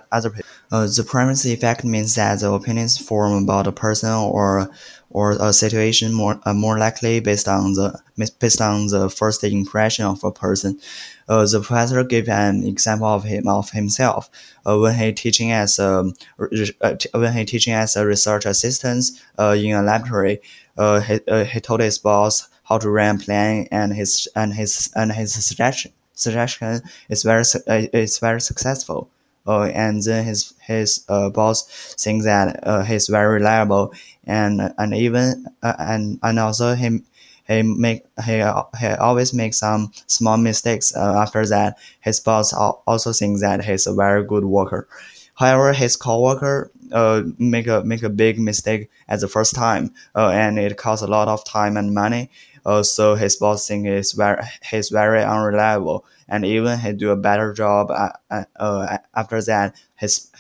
other people. The primacy effect means that the opinions formed about a person or a situation more likely based on the first impression of a person. The professor gave an example of himself when he teaching as a research assistant in a laboratory. He told his boss how to run a plan, and his suggestion is very successful. And then his boss thinks that he's very reliable, and also he always makes some small mistakes. After that, his boss also thinks that he's a very good worker. However, his coworker make a big mistake at the first time, and it costs a lot of time and money. So his boss thinks he's very unreliable, and even he do a better job. After that,